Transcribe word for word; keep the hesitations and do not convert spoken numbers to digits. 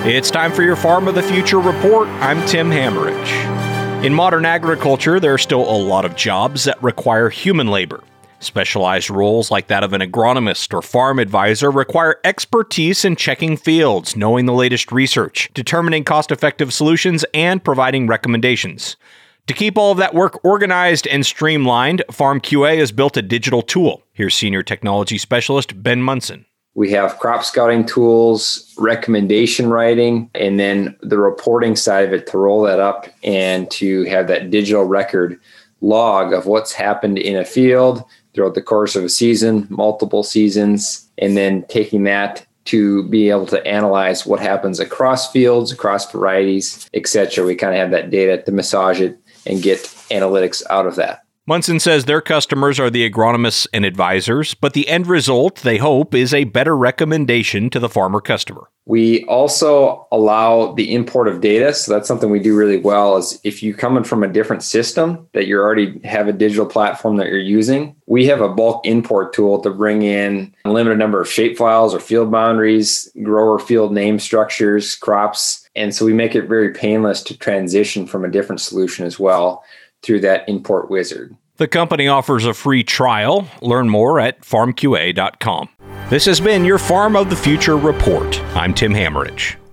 It's time for your Farm of the Future report. I'm Tim Hammerich. In modern agriculture, there are still a lot of jobs that require human labor. Specialized roles like that of an agronomist or farm advisor require expertise in checking fields, knowing the latest research, determining cost-effective solutions, and providing recommendations. To keep all of that work organized and streamlined, FarmQA has built a digital tool. Here's Senior Technology Specialist Ben Munson. We have crop scouting tools, recommendation writing, and then the reporting side of it to roll that up and to have that digital record log of what's happened in a field throughout the course of a season, multiple seasons, and then taking that to be able to analyze what happens across fields, across varieties, et cetera. We kind of have that data to massage it and get analytics out of that. Munson says their customers are the agronomists and advisors, but the end result, they hope, is a better recommendation to the farmer customer. We also allow the import of data. So that's something we do really well is if you're coming from a different system that you already have a digital platform that you're using, we have a bulk import tool to bring in a limited number of shapefiles or field boundaries, grower field name structures, crops. And so we make it very painless to transition from a different solution as well through that import wizard. The company offers a free trial. Learn more at farm Q A dot com. This has been your Farm of the Future report. I'm Tim Hammerich.